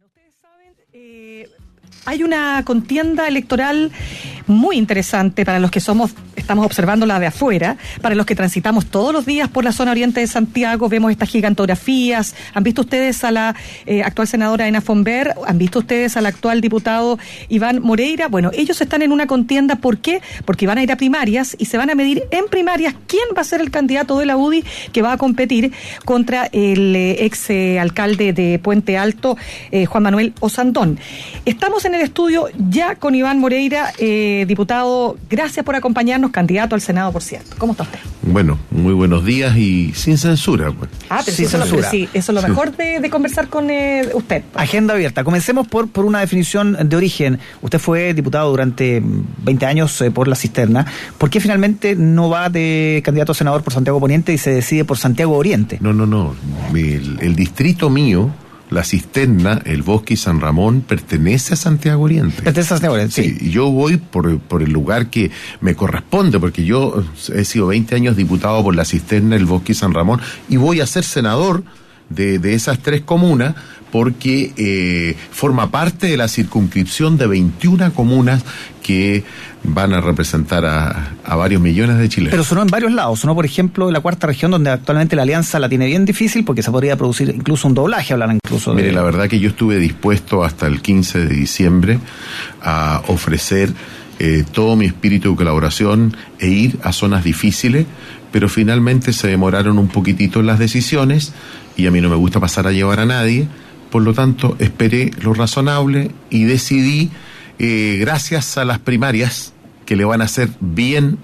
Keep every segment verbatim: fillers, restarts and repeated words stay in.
Ustedes saben, eh, hay una contienda electoral muy interesante para los que somos, estamos observándola de afuera, para los que transitamos todos los días por la zona oriente de Santiago, vemos estas gigantografías. ¿Han visto ustedes a la eh, actual senadora Ena Fomber? ¿Han visto ustedes al actual diputado Iván Moreira? Bueno, ellos están en una contienda. ¿Por qué? Porque van a ir a primarias y se van a medir en primarias quién va a ser el candidato de la U D I que va a competir contra el eh, ex eh, alcalde de Puente Alto, eh, Juan Manuel Osandón. Estamos en el estudio ya con Iván Moreira, eh, diputado. Gracias por acompañarnos, candidato al Senado, por cierto. ¿Cómo está usted? Bueno, muy buenos días y sin censura. Pues. Ah, pero sin eso, censura. Lo, sí, eso es lo sí. mejor de, de conversar con eh, usted. Agenda abierta. Comencemos por, por una definición de origen. Usted fue diputado durante veinte años eh, por La Cisterna. ¿Por qué finalmente no va de candidato a senador por Santiago Poniente y se decide por Santiago Oriente? No, no, no. El, el distrito mío, La Cisterna, el Bosque y San Ramón, pertenece a Santiago Oriente. Pertenece a Santiago Oriente, sí. sí. Yo voy por, por el lugar que me corresponde, porque yo he sido veinte años diputado por La Cisterna, el Bosque y San Ramón, y voy a ser senador de, de esas tres comunas, porque eh, forma parte de la circunscripción de veintiuna comunas que van a representar a, a varios millones de chilenos. Pero sonó en varios lados. Sonó, por ejemplo, en la cuarta región, donde actualmente la alianza la tiene bien difícil porque se podría producir incluso un doblaje, hablan incluso de... Mire, la verdad que yo estuve dispuesto hasta el quince de diciembre a ofrecer eh, todo mi espíritu de colaboración e ir a zonas difíciles, pero finalmente se demoraron un poquitito en las decisiones y a mí no me gusta pasar a llevar a nadie. Por lo tanto, esperé lo razonable y decidí, eh, gracias a las primarias, que le van a hacer bien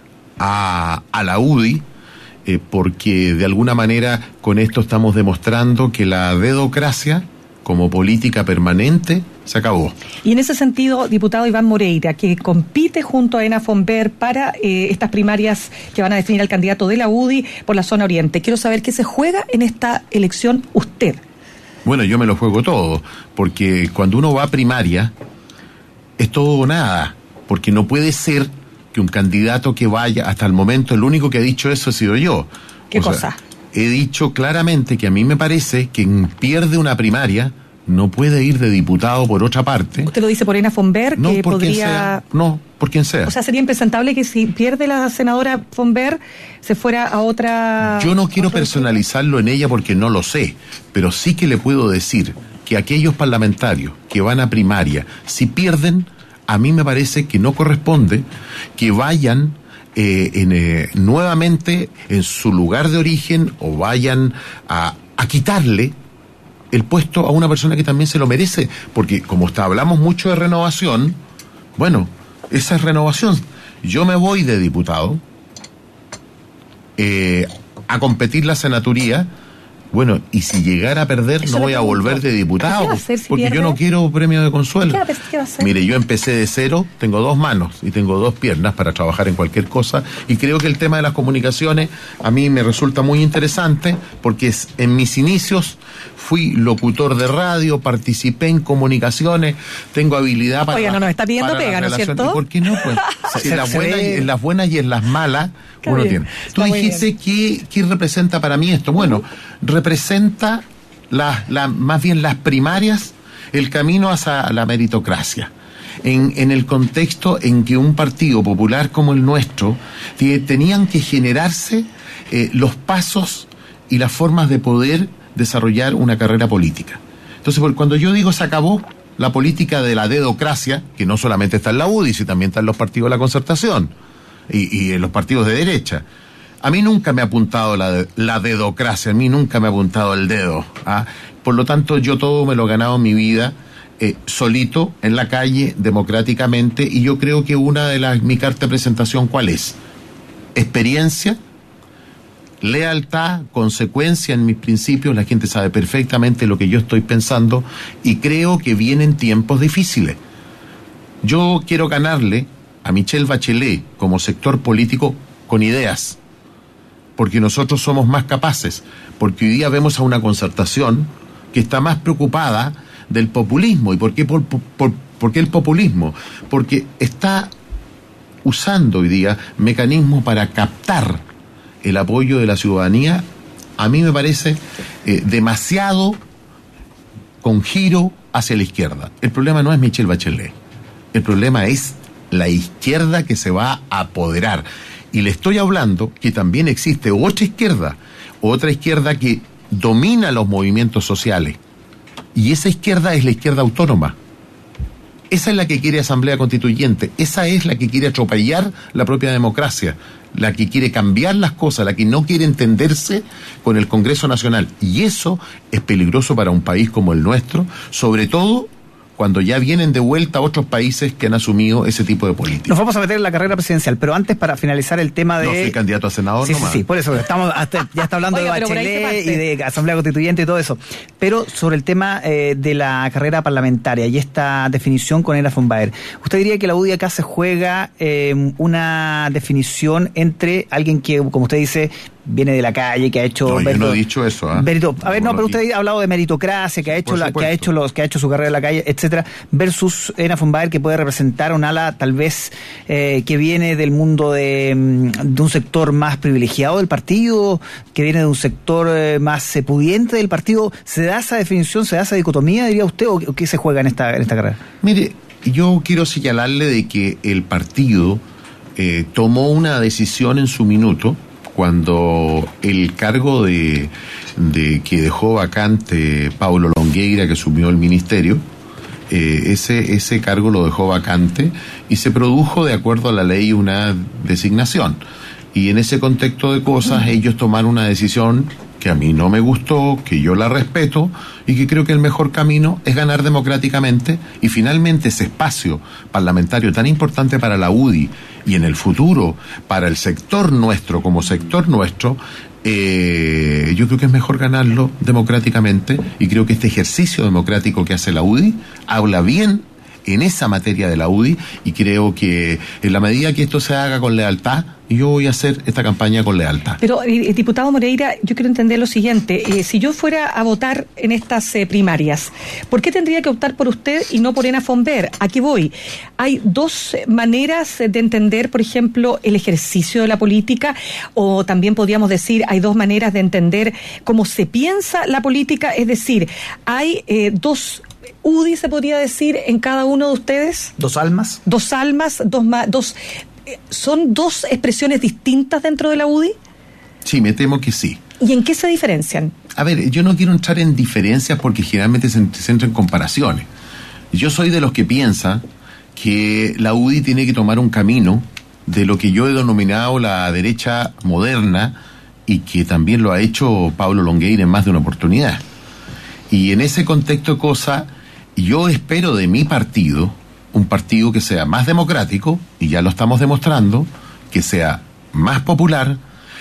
a, a la U D I, eh, porque de alguna manera con esto estamos demostrando que la dedocracia, como política permanente, se acabó. Y en ese sentido, diputado Iván Moreira, que compite junto a Ena Fomber para eh, estas primarias que van a definir al candidato de la U D I por la zona oriente, quiero saber qué se juega en esta elección usted. Bueno, yo me lo juego todo, porque cuando uno va a primaria, es todo o nada, porque no puede ser que un candidato que vaya, hasta el momento el único que ha dicho eso he sido yo. ¿Qué o cosa? Sea, he dicho claramente que a mí me parece que quien pierde una primaria no puede ir de diputado por otra parte. ¿Usted lo dice por Ena Fomber? No, que por podría... quien sea. No, por quien sea. O sea, sería impresentable que si pierde la senadora Fomber se fuera a otra... Yo no quiero personalizarlo en ella porque no lo sé, pero sí que le puedo decir que aquellos parlamentarios que van a primaria, si pierden, a mí me parece que no corresponde que vayan eh, en, eh, nuevamente en su lugar de origen o vayan a, a quitarle el puesto a una persona que también se lo merece, porque como está, hablamos mucho de renovación, bueno, esa es renovación. Yo me voy de diputado eh, a competir la senaturía. Bueno, y si llegara a perder, Eso no voy a volver de diputado, ¿qué va a hacer si porque pierde? yo no quiero premio de consuelo. ¿Qué va, qué va a hacer? Mire, yo empecé de cero, tengo dos manos y tengo dos piernas para trabajar en cualquier cosa, y creo que el tema de las comunicaciones a mí me resulta muy interesante, porque es, en mis inicios fui locutor de radio, participé en comunicaciones, tengo habilidad para... Oiga, no nos está pidiendo pega, ¿no es cierto? ¿Por qué no? Pues, si en, las buenas, en las buenas y en las malas Está uno bien, tiene. Tú dijiste, ¿qué, ¿qué representa para mí esto? Bueno, representa la, la, más bien las primarias, el camino hacia la meritocracia. En, en el contexto en que un partido popular como el nuestro t- tenían que generarse eh, los pasos y las formas de poder desarrollar una carrera política. Entonces, cuando yo digo se acabó la política de la dedocracia, que no solamente está en la U D I, sino también está en los partidos de la concertación y, y en los partidos de derecha. A mí nunca me ha apuntado la, la dedocracia, a mí nunca me ha apuntado el dedo. ¿ah? Por lo tanto, yo todo me lo he ganado en mi vida, eh, solito, en la calle, democráticamente, y yo creo que una de las, mi carta de presentación, ¿cuál es? Experiencia, lealtad, consecuencia en mis principios, la gente sabe perfectamente lo que yo estoy pensando, y creo que vienen tiempos difíciles. Yo quiero ganarle a Michelle Bachelet como sector político con ideas, porque nosotros somos más capaces, porque hoy día vemos a una concertación que está más preocupada del populismo. ¿Y por qué, por, por, por qué el populismo? Porque está usando hoy día mecanismos para captar el apoyo de la ciudadanía, a mí me parece eh, demasiado con giro hacia la izquierda. El problema no es Michelle Bachelet. El problema es la izquierda que se va a apoderar. Y le estoy hablando que también existe otra izquierda, otra izquierda que domina los movimientos sociales. Y esa izquierda es la izquierda autónoma. Esa es la que quiere asamblea constituyente, esa es la que quiere atropellar la propia democracia, la que quiere cambiar las cosas, la que no quiere entenderse con el Congreso Nacional. Y eso es peligroso para un país como el nuestro, sobre todo cuando ya vienen de vuelta otros países que han asumido ese tipo de política. Nos vamos a meter en la carrera presidencial, pero antes, para finalizar el tema de... No soy candidato a senador, sí, nomás. Sí, sí, por eso estamos hasta, ya está hablando Oiga, de Bachelet y de Asamblea Constituyente y todo eso. Pero sobre el tema eh, de la carrera parlamentaria y esta definición con Elena von Baer, ¿usted diría que la U D I acá se juega eh, una definición entre alguien que, como usted dice, viene de la calle, que ha hecho... No, verito, yo no he dicho eso. ¿eh? Verito, a ver, no, no pero usted ha hablado de meritocracia, que ha hecho la, que ha hecho los, que ha hecho su carrera en la calle, etcétera, versus Elena von Baer, que puede representar un ala tal vez eh, que viene del mundo de, de un sector más privilegiado del partido, que viene de un sector eh, más eh, pudiente del partido. ¿Se da esa definición, se da esa dicotomía, diría usted, o, o qué se juega en esta, en esta carrera? Mire, yo quiero señalarle de que el partido eh, tomó una decisión en su minuto cuando el cargo de, de que dejó vacante Paulo Longueira, que asumió el ministerio, eh, ese, ese cargo lo dejó vacante y se produjo de acuerdo a la ley una designación. Y en ese contexto de cosas ellos tomaron una decisión que a mí no me gustó, que yo la respeto y que creo que el mejor camino es ganar democráticamente y finalmente ese espacio parlamentario tan importante para la U D I y en el futuro para el sector nuestro como sector nuestro, eh, yo creo que es mejor ganarlo democráticamente y creo que este ejercicio democrático que hace la U D I habla bien en esa materia de la U D I y creo que en la medida que esto se haga con lealtad, yo voy a hacer esta campaña con lealtad. Pero, eh, diputado Moreira, yo quiero entender lo siguiente. Eh, si yo fuera a votar en estas eh, primarias, ¿por qué tendría que optar por usted y no por Elena von Baer? Aquí voy. Hay dos maneras de entender, por ejemplo, el ejercicio de la política, o también podríamos decir, hay dos maneras de entender cómo se piensa la política, es decir, hay eh, dos... U D I se podría decir en cada uno de ustedes. ¿Dos almas? Dos almas, dos ma- dos eh, ¿son dos expresiones distintas dentro de la U D I? Sí, me temo que sí. ¿Y en qué se diferencian? A ver, yo no quiero entrar en diferencias porque generalmente se centra en comparaciones. Yo soy de los que piensa que la U D I tiene que tomar un camino de lo que yo he denominado la derecha moderna y que también lo ha hecho Paulo Longueira en más de una oportunidad. Y en ese contexto de cosas, yo espero de mi partido, un partido que sea más democrático, y ya lo estamos demostrando, que sea más popular,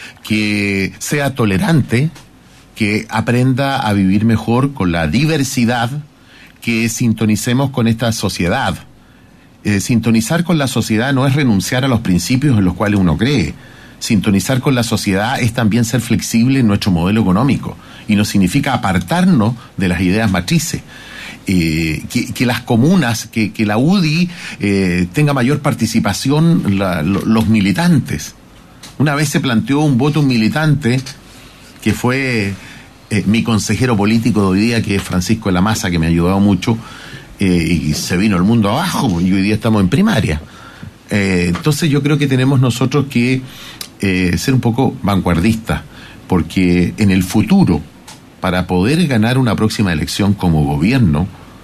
que sea tolerante, que aprenda a vivir mejor con la diversidad, que sintonicemos con esta sociedad. Eh, sintonizar con la sociedad no es renunciar a los principios en los cuales uno cree. Sintonizar con la sociedad es también ser flexible en nuestro modelo económico y no significa apartarnos de las ideas matrices. Eh, que, que las comunas, que, que la U D I eh, tenga mayor participación la, lo, los militantes. Una vez se planteó un voto militante que fue eh, mi consejero político de hoy día, que es Francisco de la Maza, que me ha ayudado mucho, eh, y se vino el mundo abajo y hoy día estamos en primaria. Eh, entonces yo creo que tenemos nosotros que eh, ser un poco vanguardistas, porque en el futuro, para poder ganar una próxima elección como gobierno,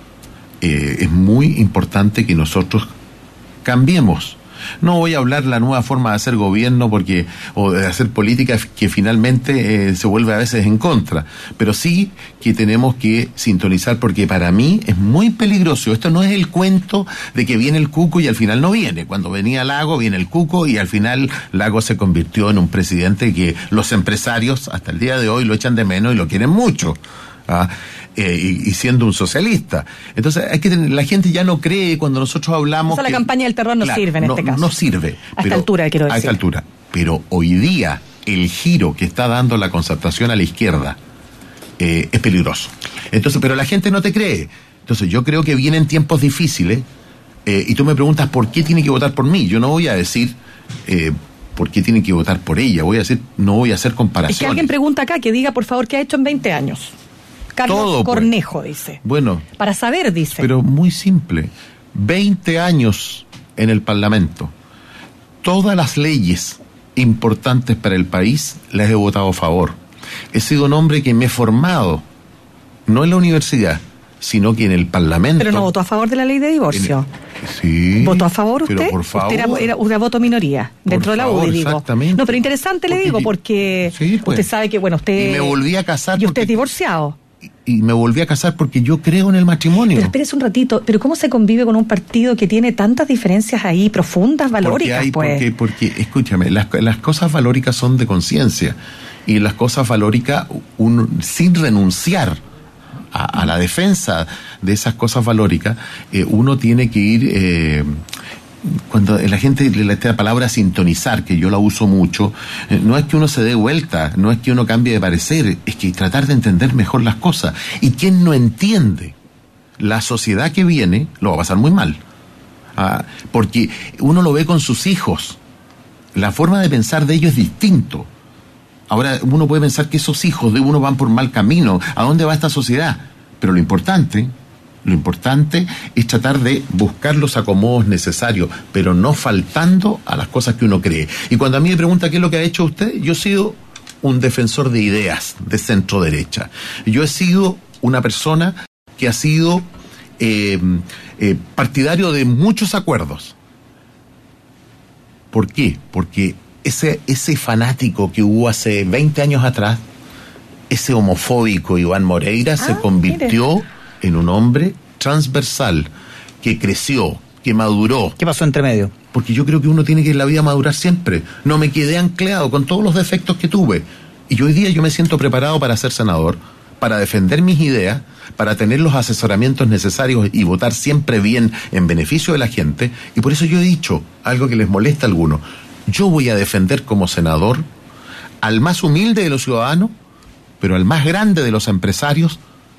eh, es muy importante que nosotros cambiemos. No voy a hablar la nueva forma de hacer gobierno porque o de hacer política que finalmente eh, se vuelve a veces en contra, pero sí que tenemos que sintonizar porque para mí es muy peligroso. Esto no es el cuento de que viene el Cuco y al final no viene. Cuando venía Lago viene el Cuco y al final Lago se convirtió en un presidente que los empresarios hasta el día de hoy lo echan de menos y lo quieren mucho. ¿Ah? Eh, y, y siendo un socialista. Entonces, hay que tener, la gente ya no cree cuando nosotros hablamos. O sea, que, la campaña del terror no claro, sirve en no, este caso. No sirve. A esta altura, quiero decir. A esta altura. Pero hoy día, el giro que está dando la concertación a la izquierda eh, es peligroso. Entonces, pero la gente no te cree. Entonces, yo creo que vienen tiempos difíciles eh, y tú me preguntas por qué tiene que votar por mí. Yo no voy a decir. Eh, ¿Por qué tienen que votar por ella? Voy a decir, no voy a hacer comparaciones. Es que alguien pregunta acá que diga, por favor, ¿qué ha hecho en veinte años? Carlos todo, pues. Cornejo dice. Bueno. Para saber, dice. Pero muy simple. veinte años en el Parlamento. Todas las leyes importantes para el país las he votado a favor. He sido un hombre que me he formado, no en la universidad, sino que en el Parlamento. Pero no votó a favor de la ley de divorcio. El, sí. ¿Votó a favor usted? Pero por favor. Usted era, era una voto minoría dentro por de la favor, U D I, digo. Exactamente. No, pero interesante le porque, digo, porque sí, pues. usted sabe que, bueno, usted... Y me volví a casar. Y usted porque, es divorciado. Y, y me volví a casar porque yo creo en el matrimonio. Pero espérese un ratito, ¿pero cómo se convive con un partido que tiene tantas diferencias ahí, profundas, valóricas, porque hay, pues? Porque, porque, escúchame, las, las cosas valóricas son de conciencia. Y las cosas valóricas, un, sin renunciar a, a la defensa de esas cosas valóricas, eh, uno tiene que ir... Eh, cuando la gente le da la palabra sintonizar, que yo la uso mucho, eh, no es que uno se dé vuelta, no es que uno cambie de parecer, es que tratar de entender mejor las cosas. Y quien no entiende la sociedad que viene, lo va a pasar muy mal. Ah, porque uno lo ve con sus hijos. La forma de pensar de ellos es distinto. Ahora, uno puede pensar que esos hijos de uno van por mal camino. ¿A dónde va esta sociedad? Pero lo importante... Lo importante es tratar de buscar los acomodos necesarios, pero no faltando a las cosas que uno cree. Y cuando a mí me pregunta qué es lo que ha hecho usted, yo he sido un defensor de ideas de centro derecha. Yo he sido una persona que ha sido eh, eh, partidario de muchos acuerdos. ¿Por qué? Porque ese, ese fanático que hubo hace veinte años atrás, ese homofóbico Iván Moreira, ah, se convirtió... Mire. en un hombre transversal, que creció, que maduró. ¿Qué pasó entre medio? Porque yo creo que uno tiene que en la vida madurar siempre. No me quedé anclado con todos los defectos que tuve. Y hoy día yo me siento preparado para ser senador, para defender mis ideas, para tener los asesoramientos necesarios y votar siempre bien en beneficio de la gente. Y por eso yo he dicho algo que les molesta a algunos. Yo voy a defender como senador al más humilde de los ciudadanos, pero al más grande de los empresarios,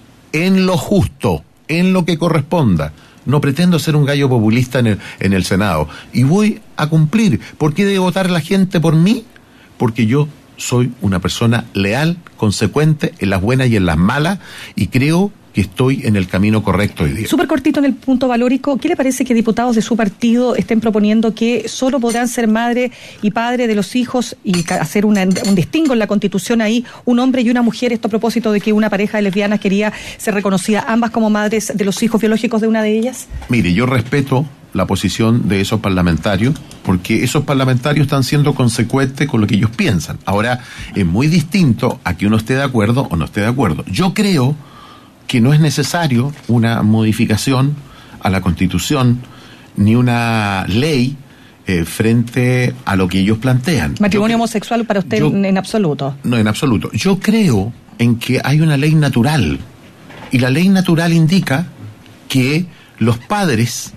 en lo justo, en lo que corresponda. No pretendo ser un gallo populista en el, en el Senado. Y voy a cumplir. ¿Por qué debe votar la gente por mí? Porque yo soy una persona leal, consecuente, en las buenas y en las malas, y creo que estoy en el camino correcto hoy día. Súper cortito en el punto valórico, ¿qué le parece que diputados de su partido estén proponiendo que solo podrán ser madre y padre de los hijos y hacer una, un distingo en la Constitución ahí, un hombre y una mujer, esto a propósito de que una pareja de lesbianas quería ser reconocida ambas como madres de los hijos biológicos de una de ellas? Mire, yo respeto la posición de esos parlamentarios, porque esos parlamentarios están siendo consecuentes con lo que ellos piensan. Ahora, es muy distinto a que uno esté de acuerdo o no esté de acuerdo. Yo creo que no es necesario una modificación a la Constitución ni una ley eh, frente a lo que ellos plantean. ¿Matrimonio yo, homosexual para usted yo, en absoluto? No, en absoluto. Yo creo en que hay una ley natural, y la ley natural indica que los padres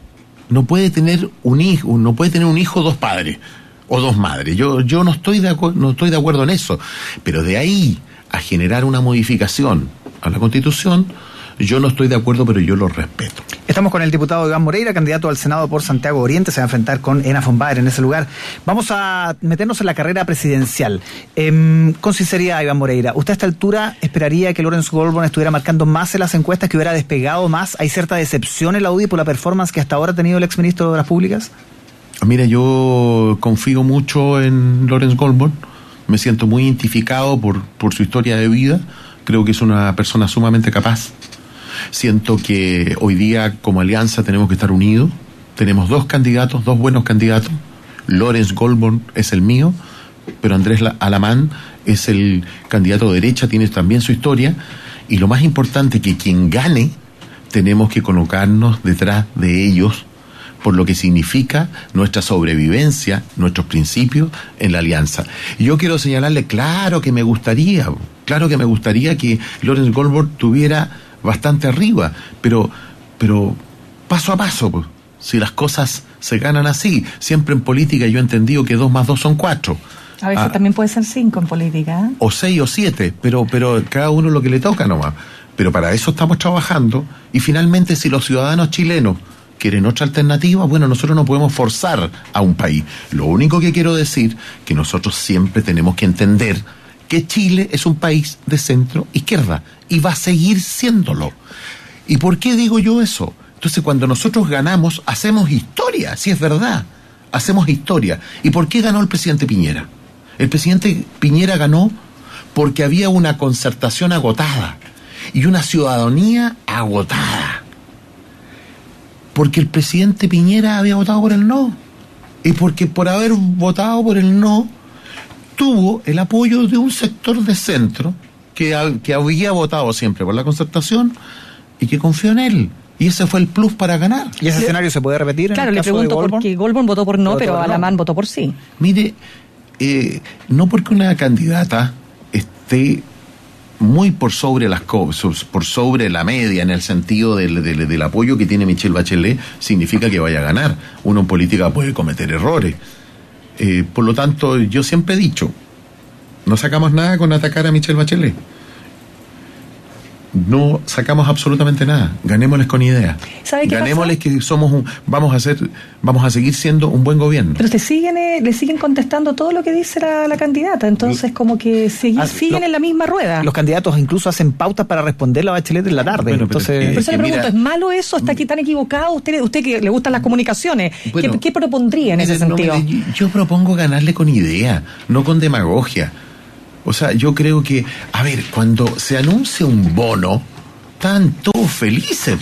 no puede tener un hijo, no puede tener un hijo dos padres o dos madres. Yo yo no estoy de acu- no estoy de acuerdo en eso, pero de ahí a generar una modificación a la Constitución, yo no estoy de acuerdo, pero yo lo respeto. Estamos con el diputado Iván Moreira, candidato al Senado por Santiago Oriente. Se va a enfrentar con Ena von Baer en ese lugar. Vamos a meternos en la carrera presidencial. Eh, con sinceridad, Iván Moreira, ¿usted a esta altura esperaría que Lawrence Goldborn estuviera marcando más en las encuestas, que hubiera despegado más? ¿Hay cierta decepción en la U D I por la performance que hasta ahora ha tenido el exministro de las Públicas? Mira, yo confío mucho en Lawrence Goldborn. Me siento muy identificado por, por su historia de vida. Creo que es una persona sumamente capaz. Siento que hoy día como alianza tenemos que estar unidos. Tenemos dos candidatos, dos buenos candidatos. Lawrence Goldborn es el mío, pero Andrés Alamán es el candidato de derecha, tiene también su historia. Y lo más importante, que quien gane, tenemos que colocarnos detrás de ellos, por lo que significa nuestra sobrevivencia, nuestros principios en la alianza. Y yo quiero señalarle, claro que me gustaría, claro que me gustaría que Lawrence Goldborn tuviera bastante arriba, pero, pero paso a paso, pues. Si las cosas se ganan así, siempre en política yo he entendido que dos más dos son cuatro. A veces ah, también puede ser cinco en política, ¿eh? O seis o siete, pero, pero cada uno lo que le toca nomás. Pero para eso estamos trabajando, y finalmente si los ciudadanos chilenos quieren otra alternativa, bueno, nosotros no podemos forzar a un país. Lo único que quiero decir, que nosotros siempre tenemos que entender que Chile es un país de centro izquierda y va a seguir siéndolo. ¿Y por qué digo yo eso? Entonces, cuando nosotros ganamos, hacemos historia, si es verdad, hacemos historia. ¿Y por qué ganó el presidente Piñera? El presidente Piñera ganó porque había una concertación agotada y una ciudadanía agotada. Porque el presidente Piñera había votado por el no. Y porque por haber votado por el no, tuvo el apoyo de un sector de centro que, que había votado siempre por la concertación y que confió en él. Y ese fue el plus para ganar. ¿Y ese le, escenario se puede repetir en claro, el le caso pregunto de Goldborn? Porque Goldborn votó por no, ¿Votó pero Alamán no? votó por sí. Mire, eh, no porque una candidata esté muy por sobre las cosas, por sobre la media en el sentido del, del, del apoyo que tiene Michelle Bachelet, significa que vaya a ganar. Uno en política puede cometer errores. Eh, por lo tanto, yo siempre he dicho, no sacamos nada con atacar a Michelle Bachelet. No sacamos absolutamente nada. Ganémosles con ideas. ¿Sabe qué Ganémosles pasa? que somos un, vamos a hacer, vamos a seguir siendo un buen gobierno. Pero te siguen, eh, le siguen contestando todo lo que dice la, la candidata, entonces como que siguen, ah, siguen lo, en la misma rueda. Los candidatos incluso hacen pautas para responderle a Bachelet en la tarde. Bueno, entonces, pero, Por eso eh, le pregunto, mira, ¿es malo eso? ¿Está aquí tan equivocado? ¿Usted, usted que le gustan las comunicaciones, bueno, ¿qué, qué propondría en mire, ese no, sentido? mire, yo, yo propongo ganarle con idea, no con demagogia. O sea, yo creo que, a ver, cuando se anuncia un bono, están todos felices.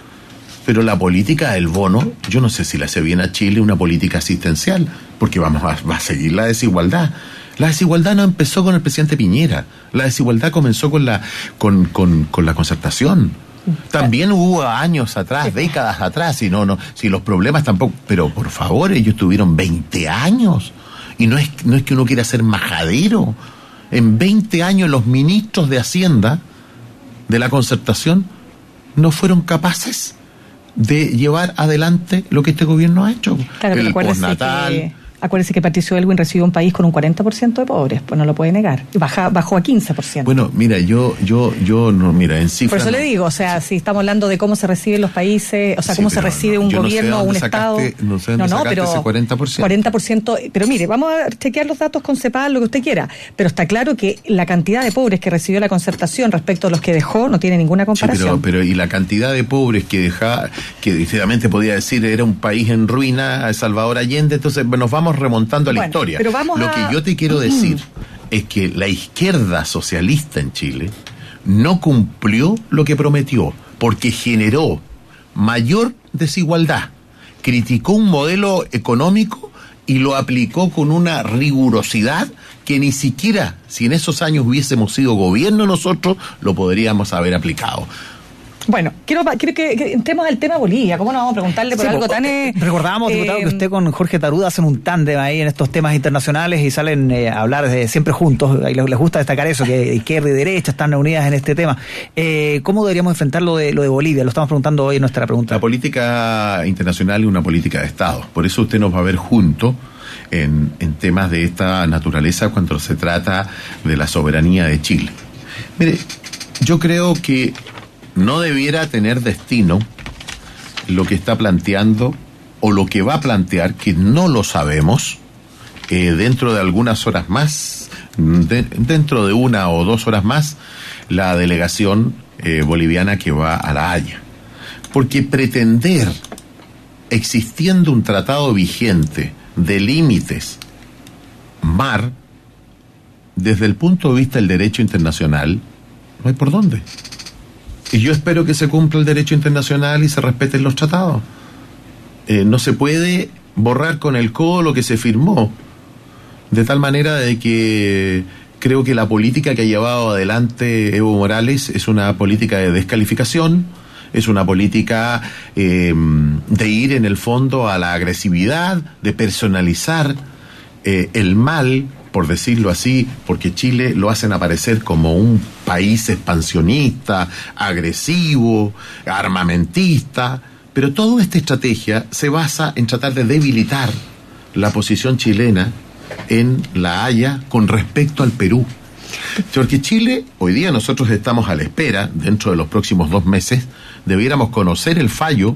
Pero la política del bono, yo no sé si le hace bien a Chile una política asistencial, porque vamos a, va a seguir la desigualdad. La desigualdad no empezó con el presidente Piñera, la desigualdad comenzó con la, con, con, con la concertación. También hubo años atrás, décadas atrás, y no, no, si los problemas tampoco, pero por favor, ellos tuvieron veinte años, y no es, no es que uno quiera ser majadero. En veinte años los ministros de Hacienda de la concertación no fueron capaces de llevar adelante lo que este gobierno ha hecho. Claro, el pero acuérdese postnatal. que, acuérdese que Patricio Elwin recibió un país con un cuarenta por ciento de pobres, pues no lo puede negar. Baja, bajó a quince por ciento. Bueno, mira, yo, yo, yo, no, mira, en cifras. Por eso no. le digo, o sea, si estamos hablando de cómo se reciben los países, o sea, Sí, cómo se pero recibe no, un yo no sé gobierno o dónde un sacaste- Estado. no sé dónde sacaste ese cuarenta por ciento. cuarenta por ciento, pero mire, vamos a chequear los datos con CEPAL, lo que usted quiera, pero está claro que la cantidad de pobres que recibió la concertación respecto a los que dejó no tiene ninguna Sí, comparación. pero, pero y la cantidad de pobres que dejaba, que sinceramente podía decir era un país en ruina, Salvador Allende, entonces nos vamos remontando a la Bueno, historia. pero vamos Lo a- que yo te quiero decir es que la izquierda socialista en Chile no cumplió lo que prometió, porque generó mayor desigualdad, criticó un modelo económico y lo aplicó con una rigurosidad que ni siquiera, si en esos años hubiésemos sido gobierno nosotros, lo podríamos haber aplicado. Bueno, quiero, quiero que, que entremos al tema Bolivia. ¿Cómo no vamos a preguntarle por Sí, algo pues, tan... Eh, recordábamos, diputado, eh, que usted con Jorge Taruda hacen un tándem ahí en estos temas internacionales y salen eh, a hablar de, siempre juntos. Y les, les gusta destacar eso, que izquierda y derecha están reunidas en este tema. Eh, ¿Cómo deberíamos enfrentar lo de, lo de Bolivia? Lo estamos preguntando hoy en nuestra pregunta. La política internacional es una política de Estado. Por eso usted nos va a ver juntos en, en temas de esta naturaleza cuando se trata de la soberanía de Chile. Mire, yo creo que no debiera tener destino lo que está planteando o lo que va a plantear, que no lo sabemos, eh, dentro de algunas horas más, de, dentro de una o dos horas más, la delegación eh, boliviana que va a La Haya. Porque pretender, existiendo un tratado vigente de límites, mar, desde el punto de vista del derecho internacional, no hay por dónde. Y yo espero que se cumpla el derecho internacional y se respeten los tratados. Eh, no se puede borrar con el codo lo que se firmó, de tal manera de que creo que la política que ha llevado adelante Evo Morales es una política de descalificación, es una política eh, de ir en el fondo a la agresividad, de personalizar eh, el mal, por decirlo así, porque Chile lo hacen aparecer como un país expansionista, agresivo, armamentista, pero toda esta estrategia se basa en tratar de debilitar la posición chilena en La Haya con respecto al Perú. Porque Chile, hoy día nosotros estamos a la espera, dentro de los próximos dos meses, debiéramos conocer el fallo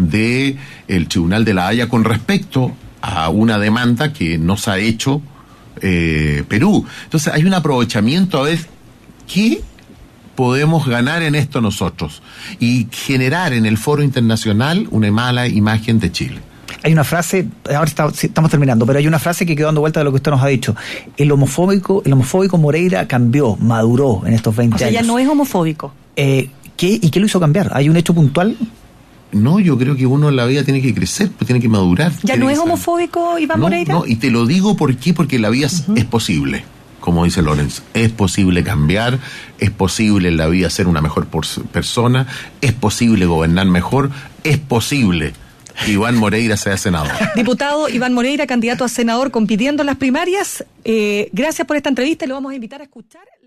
del Tribunal de La Haya con respecto a una demanda que nos ha hecho eh, Perú. Entonces hay un aprovechamiento a ver qué podemos ganar en esto nosotros y generar en el foro internacional una mala imagen de Chile. Hay una frase, ahora está, sí, estamos terminando, pero hay una frase que quedó dando vuelta de lo que usted nos ha dicho. El homofóbico, el homofóbico Moreira cambió, maduró en estos veinte o sea, años. ya no es homofóbico. Eh, ¿qué, ¿Y qué lo hizo cambiar? ¿Hay un hecho puntual? No, yo creo que uno en la vida tiene que crecer, pues tiene que madurar. ¿Ya no es homofóbico Iván no, Moreira? No, y te lo digo ¿por qué? Porque la vida uh-huh. es posible. Como dice Lorenz, es posible cambiar, es posible en la vida ser una mejor persona, es posible gobernar mejor, es posible que Iván Moreira sea senador. Diputado Iván Moreira, candidato a senador compitiendo en las primarias, eh, gracias por esta entrevista y lo vamos a invitar a escuchar.